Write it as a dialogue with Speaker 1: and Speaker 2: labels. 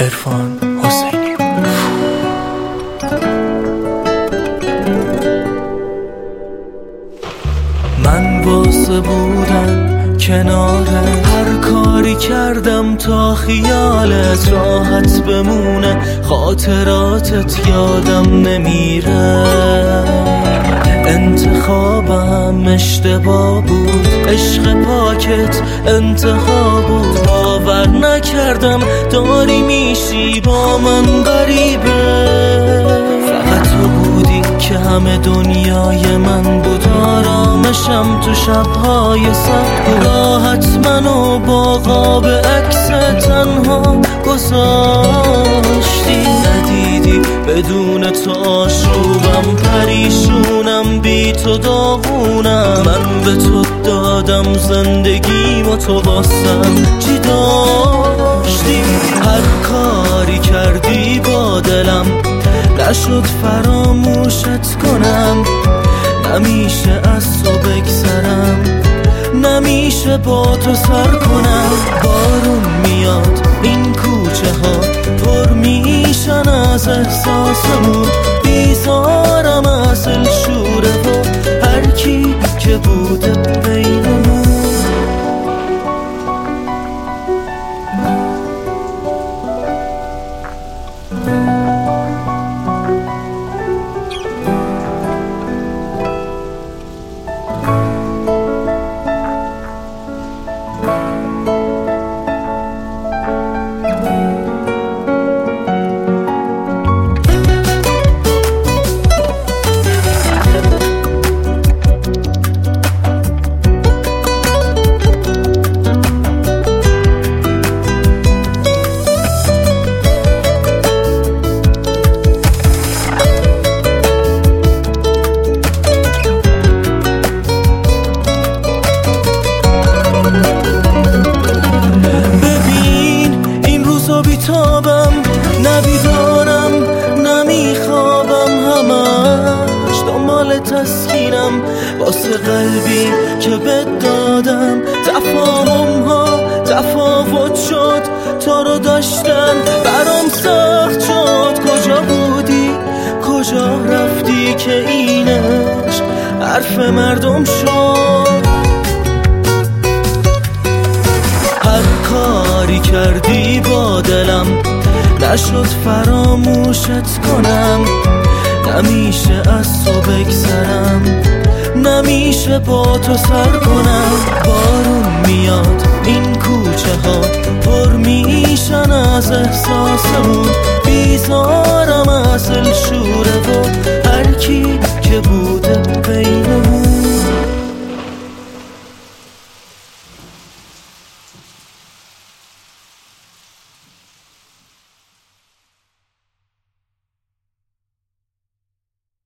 Speaker 1: عرفان حسینی. من واسه بودم کناره هر کاری کردم تا خیالت راحت بمونه، خاطراتت یادم نمیره. انتخابم اشتباه بود، عشق پاکت انتخاب بود. باور نکردم داری میشی با من غریبه. فقط تو بودی که همه دنیای من بود، آرامشم تو شبهای سخت بود. راحت منو با قاب عکس تنها گذاشتی، ندیدی بدون تو آشوبم، پریشونم بی تو داغونم. من به تو دادم زندگی و تو واسم چی داشتی؟ هر کاری کردی با دلم نشد فراموشت کنم. نمیشه از تو بگذرم، نمیشه با تو سر کنم. بارون میاد این کوچه ها پر میشن از احساسمون، بیزارم از شوره و هر کی که بوده بینمون. بیتابم نبیدارم نمیخوابم، همش دنبال تسکینم واسه قلبی که بد دادم. تفاهم ها تفاوت شد، تو رو داشتن برام سخت شد. کجا بودی کجا رفتی که اینش حرف مردم شد؟ هر کاری کردی با دلم نشد فراموشت کنم. نمیشه از تو بگذرم، نمیشه با تو سر کنم. بارون میاد این کوچه ها پر میشن از احساسمون، بیزارم از شوره و